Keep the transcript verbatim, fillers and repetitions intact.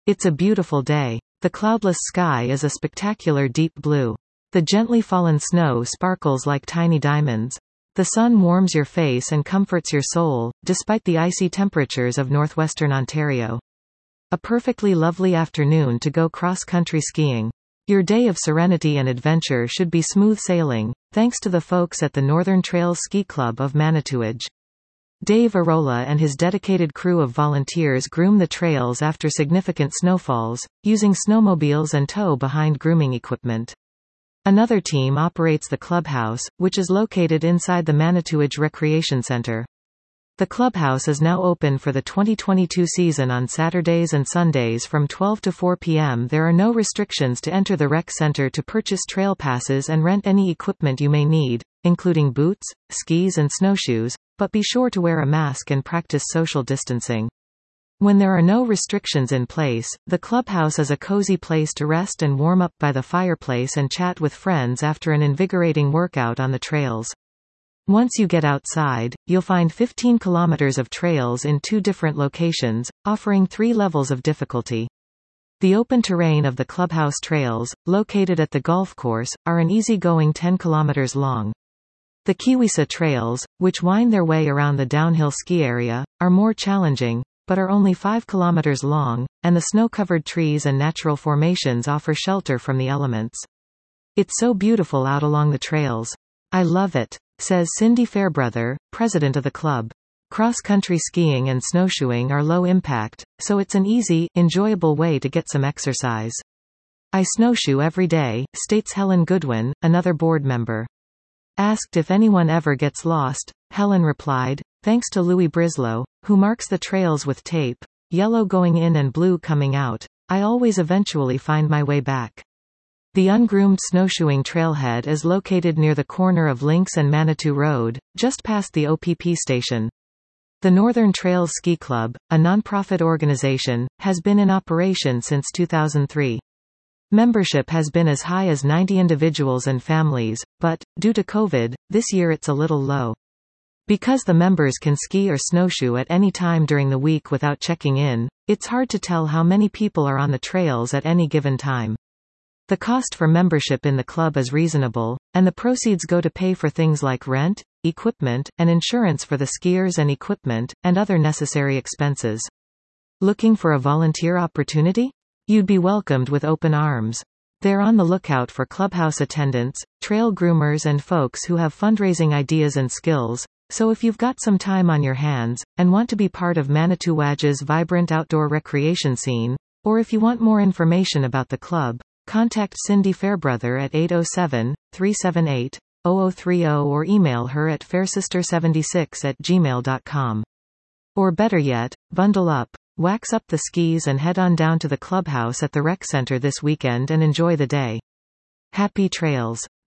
It's a beautiful day. The cloudless sky is a spectacular deep blue. The gently fallen snow sparkles like tiny diamonds. The sun warms your face and comforts your soul, despite the icy temperatures of northwestern Ontario. A perfectly lovely afternoon to go cross-country skiing. Your day of serenity and adventure should be smooth sailing, thanks to the folks at the Northern Trails Ski Club of Manitouwadge. Dave Arola and his dedicated crew of volunteers groom the trails after significant snowfalls, using snowmobiles and tow-behind grooming equipment. Another team operates the clubhouse, which is located inside the Manitouwadge Recreation Centre. The clubhouse is now open for the twenty twenty-two season on Saturdays and Sundays from twelve to four p m There are no restrictions to enter the rec center to purchase trail passes and rent any equipment you may need, including boots, skis and snowshoes, but be sure to wear a mask and practice social distancing. When there are no restrictions in place, the clubhouse is a cozy place to rest and warm up by the fireplace and chat with friends after an invigorating workout on the trails. Once you get outside, you'll find fifteen kilometers of trails in two different locations, offering three levels of difficulty. The open terrain of the clubhouse trails, located at the golf course, are an easy-going ten kilometers long. The Kiwisa trails, which wind their way around the downhill ski area, are more challenging, but are only five kilometers long, and the snow-covered trees and natural formations offer shelter from the elements. It's so beautiful out along the trails. I love it, says Cindy Fairbrother, president of the club. Cross-country skiing and snowshoeing are low impact, so it's an easy, enjoyable way to get some exercise. I snowshoe every day, states Helen Goodwin, another board member. Asked if anyone ever gets lost, Helen replied, thanks to Louis Brislow, who marks the trails with tape, yellow going in and blue coming out, I always eventually find my way back. The ungroomed snowshoeing trailhead is located near the corner of Lynx and Manitou Road, just past the O P P station. The Northern Trails Ski Club, a nonprofit organization, has been in operation since two thousand three. Membership has been as high as ninety individuals and families, but, due to COVID, this year it's a little low. Because the members can ski or snowshoe at any time during the week without checking in, it's hard to tell how many people are on the trails at any given time. The cost for membership in the club is reasonable, and the proceeds go to pay for things like rent, equipment, and insurance for the skiers and equipment, and other necessary expenses. Looking for a volunteer opportunity? You'd be welcomed with open arms. They're on the lookout for clubhouse attendants, trail groomers and folks who have fundraising ideas and skills, so if you've got some time on your hands, and want to be part of Manitouwadge's vibrant outdoor recreation scene, or if you want more information about the club, contact Cindy Fairbrother at eight oh seven, three seven eight, zero zero three zero or email her at fairsister seventy six at gmail dot com. Or better yet, bundle up, wax up the skis and head on down to the clubhouse at the rec center this weekend and enjoy the day. Happy trails.